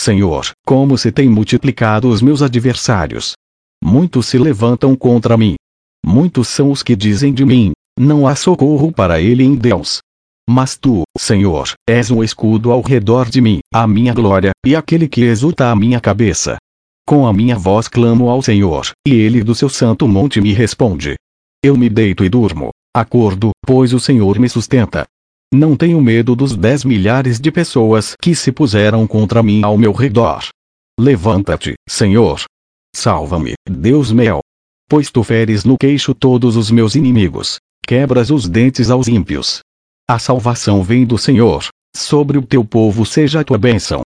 Senhor, como se tem multiplicado os meus adversários. Muitos se levantam contra mim. Muitos são os que dizem de mim: não há socorro para ele em Deus. Mas tu, Senhor, és um escudo ao redor de mim, a minha glória, e aquele que exulta a minha cabeça. Com a minha voz clamo ao Senhor, e ele do seu santo monte me responde. Eu me deito e durmo, acordo, pois o Senhor me sustenta. Não tenho medo dos 10 milhares de pessoas que se puseram contra mim ao meu redor. Levanta-te, Senhor. Salva-me, Deus meu. Pois tu feres no queixo todos os meus inimigos, quebras os dentes aos ímpios. A salvação vem do Senhor, sobre o teu povo seja a tua bênção.